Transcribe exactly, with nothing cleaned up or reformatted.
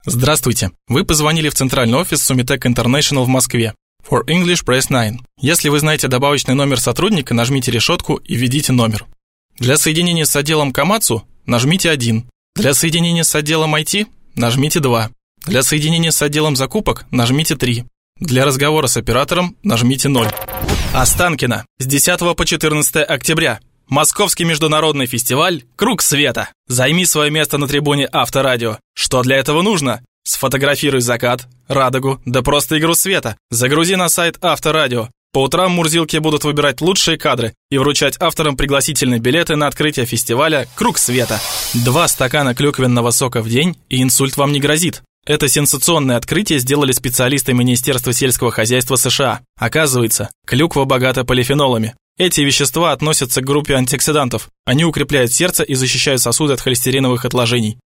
Здравствуйте. Вы позвонили в центральный офис Sumitec International в Москве. For English, press nine. Если вы знаете добавочный номер сотрудника, нажмите решетку и введите номер. Для соединения с отделом Komatsu нажмите один. Для соединения с отделом ай ти нажмите два. Для соединения с отделом закупок нажмите три. Для разговора с оператором нажмите ноль. Останкино. С десятого по четырнадцатое октября. Московский международный фестиваль «Круг света». Займи свое место на трибуне Авторадио. Что для этого нужно? Сфотографируй закат, радугу, да просто игру света. Загрузи на сайт Авторадио. По утрам мурзилки будут выбирать лучшие кадры и вручать авторам пригласительные билеты на открытие фестиваля «Круг света». Два стакана клюквенного сока в день, и инсульт вам не грозит. Это сенсационное открытие сделали специалисты Министерства сельского хозяйства США. Оказывается, клюква богата полифенолами. Эти вещества относятся к группе антиоксидантов. Они укрепляют сердце и защищают сосуды от холестериновых отложений.